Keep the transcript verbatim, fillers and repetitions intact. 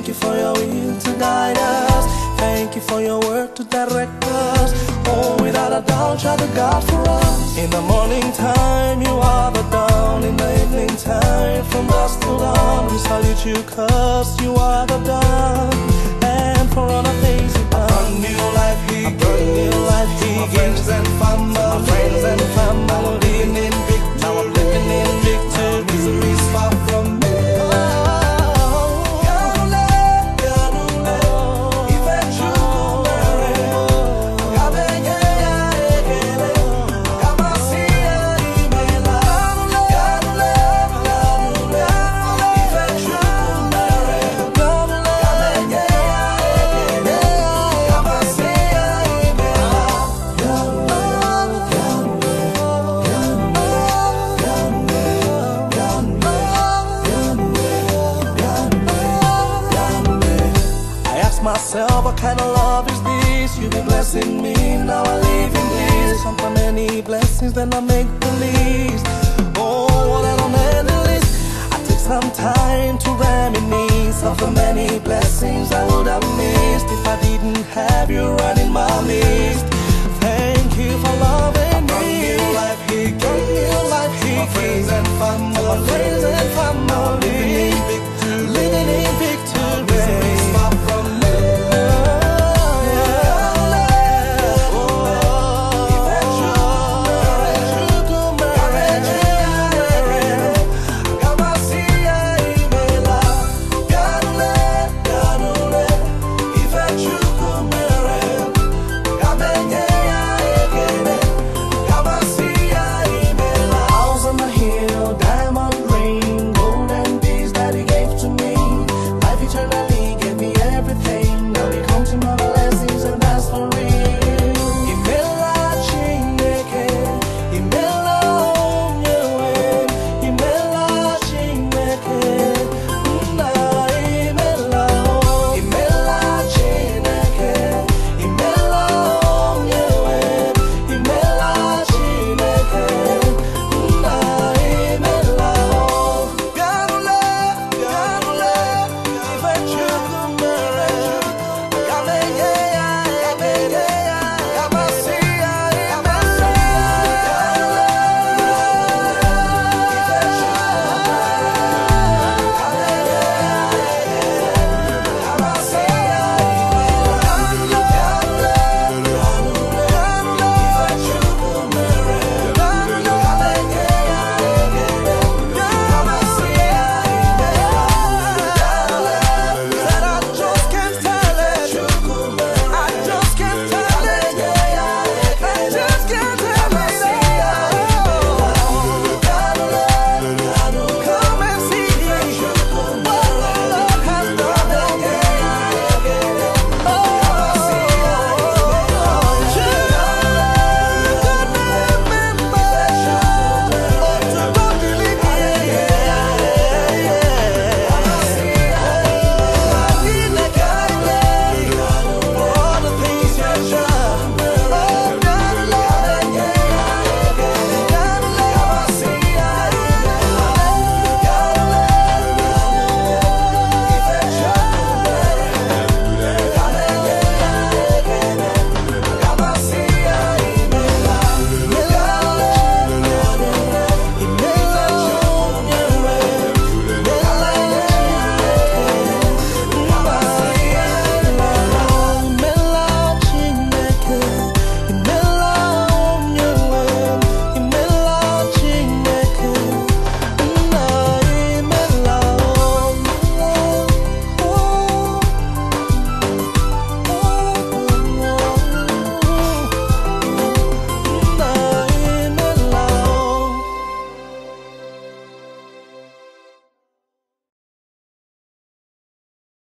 Thank you for your will to guide us. Thank you for your word to direct us. Oh, without a doubt, you're the God for us. In the morning time, you are the dawn. In the evening time, from dusk till dawn, we salute you, cause you are the dawn. And for all the things you've done, a new life He gives, new life He gives. Friends and family, friends and family, living in victory. Now I'm living in victory. Misery's far from me. Myself, what kind of love is this? You be blessing me, now I live in this. Some for many blessings, then I make the least. Oh, what I don't end the list. I take some time to reminisce of the many blessings I would have missed if I didn't have you right in my midst. Thank you for loving me. New life He gave, new life He gave. Friends and family, friends and family.